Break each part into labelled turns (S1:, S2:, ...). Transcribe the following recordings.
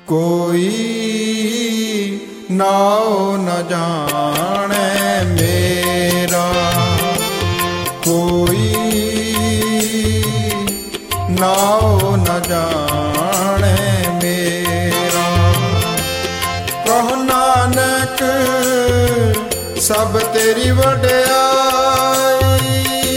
S1: कोई नाओ न जाने मेरा, कोई नाओ न जाने मेरा। कहो नानक सब तेरी वड्याई,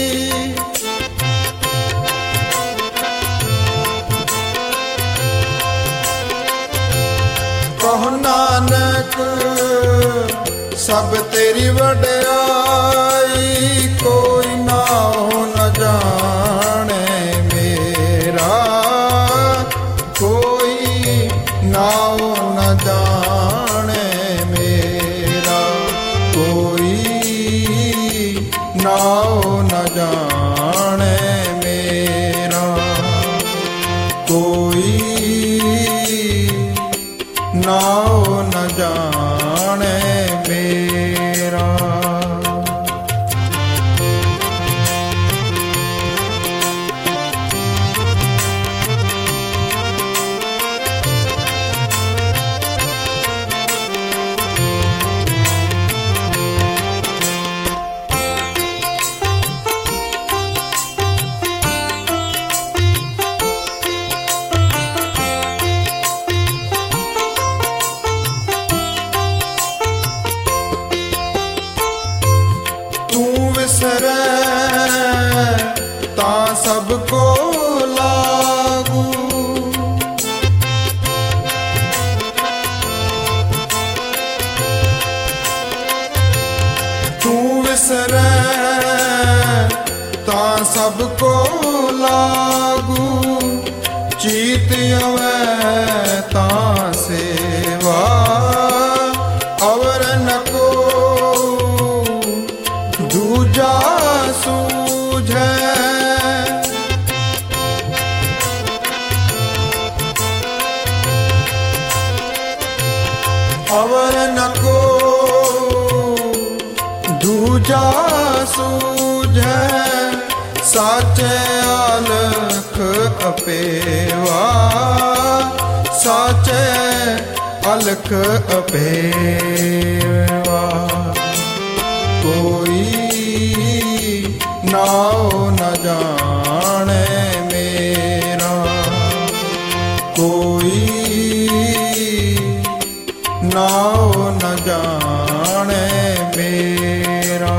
S1: कहो नानक सब तेरी वड्याई। कोई नाओ न जाने मेरा, कोई नाओ न जाने मेरा, कोई नाओ न जाने मेरा, कोई नाओ न जाने मेरा। विसरे ता सबको लागू, तू विसरे ता सबको लागू। चीत अवै ता सेवा अवर न को दूजा सूझे। अवर न को दूजा सूझे। साचे अलख अपेवा, साचे अलख अपेवा। कोई नाओ न जाने मेरा, कोई नाओ न जाने मेरा।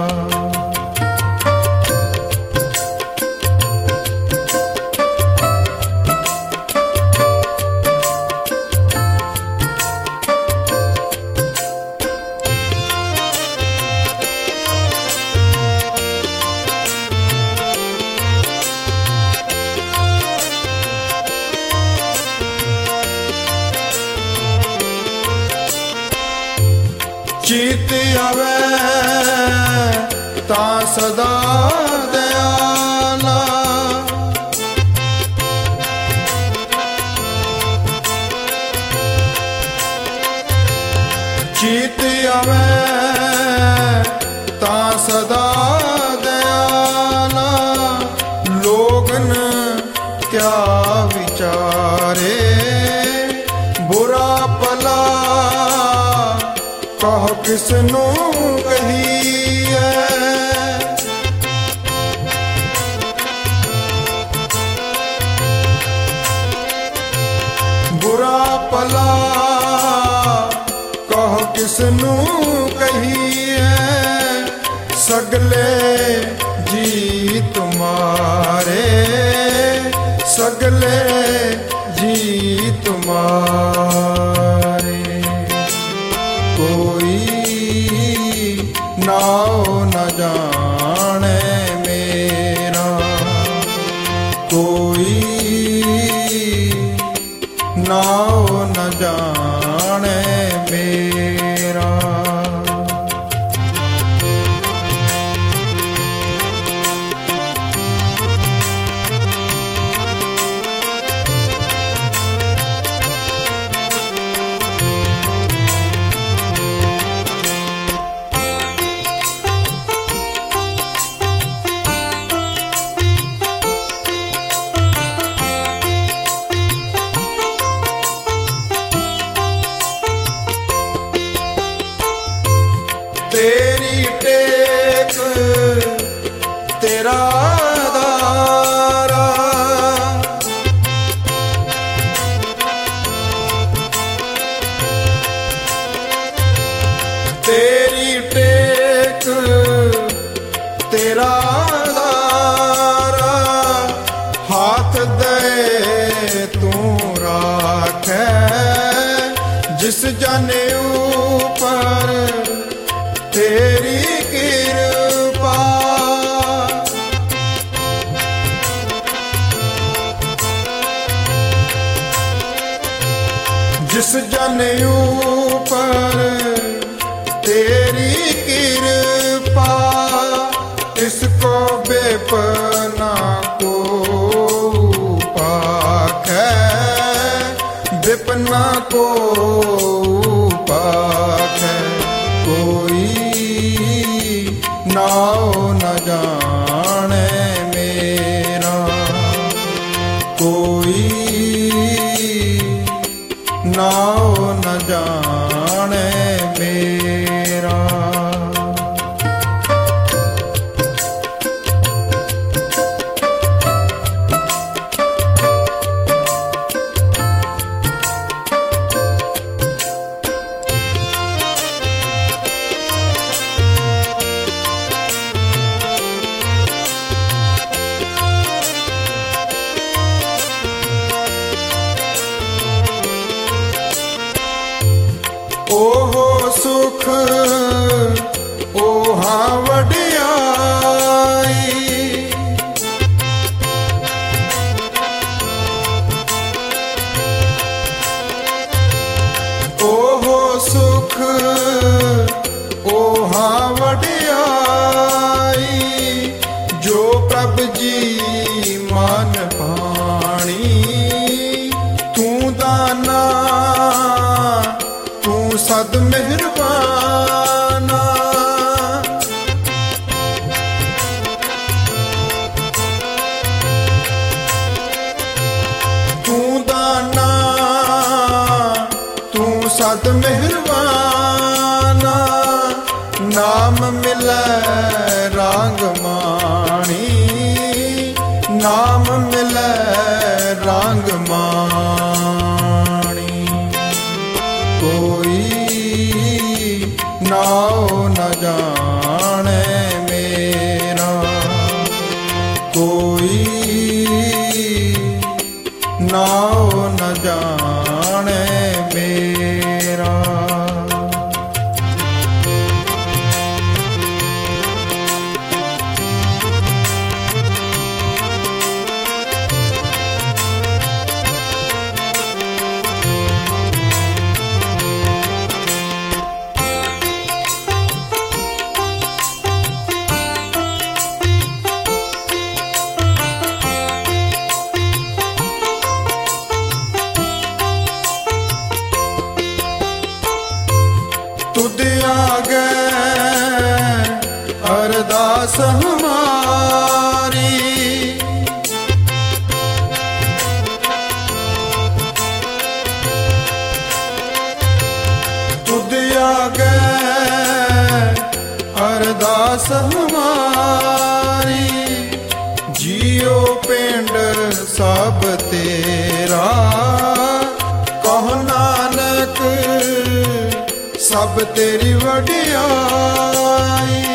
S1: चीत अवै ता सदा दयाला, चीत अवै ता सदा दयाला। लोगन क्या विचारे बुरा भला, कहो किसनू कहिए। बुरा भला कहो किसनू कहिए। सगले जी तुम्हारे, सगले जी तुम्हारे। कोई नाओ न जाने मेरा, कोई नाओ न जाने मेरा। जिस जन ऊपर तेरी कृपा, जिस जन ऊपर तेरी कृपा, इसको बेपना को पाकै, विपना को पाकै। कोई नाव न जाने मेरा, कोई नाव न जाने मेरा। ओहो सुख ओहा वडियाई, ओहो सुख ओहा वडियाई, जो प्रभ जी मन पाणी, तू दाना तू सद मेहरबाना। तू दाना तू सद मेहरबाना, नाम मिले रांग माणी, नाम मिले रांग माणी। कोई नाव न जाने मेरा, कोई नाव न जाने मेरा। तुद आगे अरदास हमारी, तुद आगे अरदास हमारी, जियो पिंड सब तेरा, कहो नानक सब तेरी वडियाई।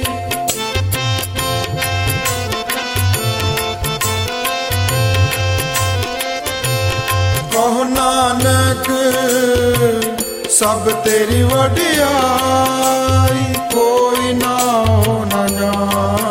S1: कहो नानक सब तेरी वडियाई, कोई नाव न जाने